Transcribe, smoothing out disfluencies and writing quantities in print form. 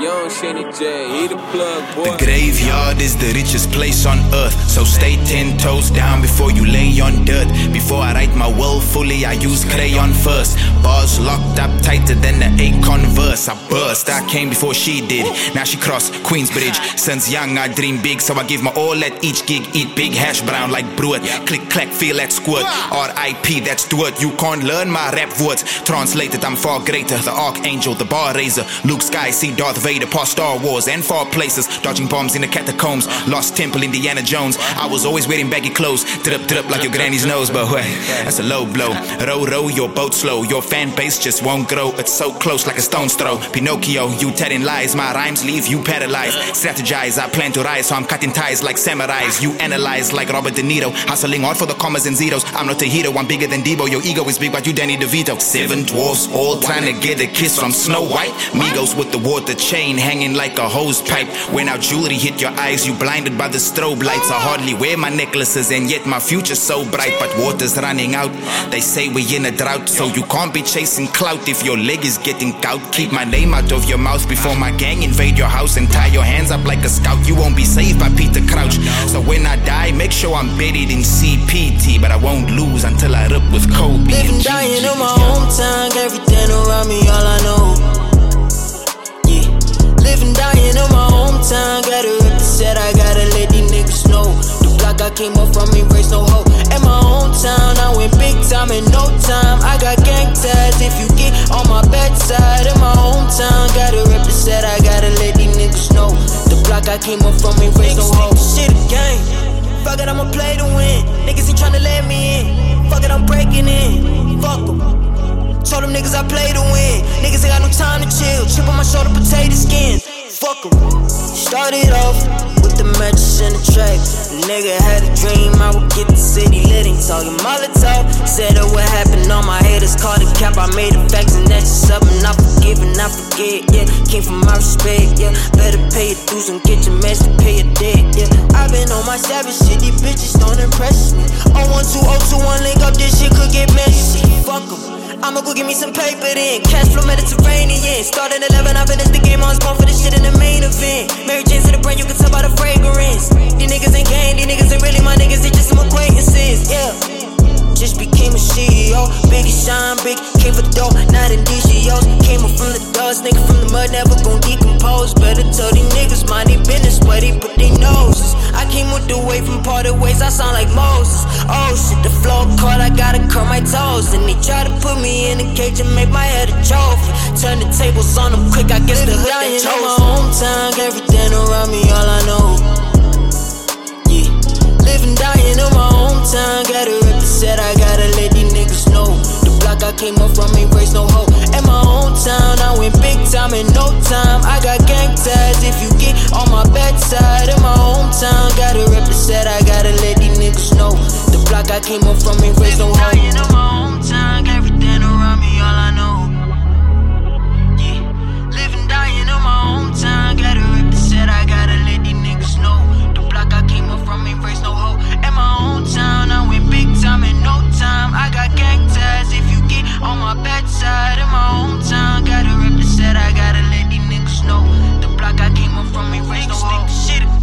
young Shanny J, he the plug, boy. The graveyard is the richest place on earth, so stay 10 toes down before you lay on dirt. Before I write my will fully, I use crayon first. Bars locked up tighter than the Akon verse. I burst, I came before she did. Now she crossed Queensbridge. Since young I dream big, so I give my all at each gig. Eat big hash brown like Brood. Click clack, feel that squirt. R.I.P. that's Stuart. You can't learn my rap words. Translated, I'm far greater. The archangel, the bar raiser. Luke Sky, see Darth Vader, past Star Wars and far places. Dodging bombs in the catacombs. Lost Temple, Indiana Jones. I was always wearing baggy clothes. Drip drip like your granny's nose. But wait, that's a low blow. Row your boat slow. Your fan base just won't grow. It's so close like a stone's throw. Pinocchio, you telling lies. My rhymes leave you paralyzed. Strategize, I plan to rise, so I'm cutting ties like samurais. You analyze like Robert De Niro. Hustling hard for the commas and zeros. I'm not a hero, I'm bigger than Debo. Your ego is big, but you Danny DeVito. 7 dwarfs all trying to get a kiss from Snow White. Migos with the water chain hanging like a hose pipe. When our jewelry hit your eyes, you blinded by the strobe lights. I hardly wear my necklaces and yet my future's so bright. But water's running out. They say we in a drought, so you can't be chasing clout if your leg is getting gout. Keep my name out of your mouth before my gang invade your house and tie your hands up like a scout. You won't be saved by Peter Crouch. So when I die, make sure I'm buried in CPT, but I won't lose until I rip with Kobe. Living, dying in my hometown, everything around me, all I know. Yeah, living, dying in my hometown, gotta rip the set, I gotta let these niggas know. The block I came up from, embrace no hope. In my hometown, I went big time in no time. I got gang ties if you get on my bedside. In my hometown, gotta rip the set, I gotta let these niggas know. The block I came up from, embrace no hope. Shit a game. Fuck it, I'ma play to win. Niggas ain't tryna let me in. Fuck it, I'm breaking in. Fuck em. Told them niggas I play to win. Niggas ain't got no time to chill. Chip on my shoulder, potato skins. Fuck em. Started off with the mattress and the track. The nigga had a dream I would get the city lit. Ain't talking Molotov. Said that what happened on my head is called a cap. I made the facts and that's just something I forgive and I forget. Yeah, came from my respect. Yeah, better pay your dues and get your mess to pay your debt. Yeah, I've been on my savage shit. These bitches don't impress me. 0120221 link up, this shit could get messy. Fuck em. I'ma go get me some paper then. Cash flow Mediterranean. Started 11, I finished the game. I was born for this shit in the main event. Mary Jane to the brain, you can tell by the fragrance. These niggas ain't gang, these niggas ain't really my niggas, they just some acquaintances. Yeah, just became a CEO. Biggie shine, big, came for dough, not in DCOs. Came up from the dust, nigga from the mud, never gon' decompose. Better tell these niggas mind their business where they put their noses. I came with the wave from parted ways, I sound like Moses. Oh shit, the flow caught, I gotta curl my toes. And they try to put me in a cage and make my head a trophy. Turn the tables on them quick, I guess the hood they chose. In my hometown, everything around me, all I know. Yeah, living, dying in my hometown, gotta rip the set, I gotta let these niggas know. The block I came up from, embrace no hope. In my hometown, I went big time in no time. I got gang ties if you get on my bedside. In my hometown, gotta rip the set, I gotta let these niggas know. The block I came up from,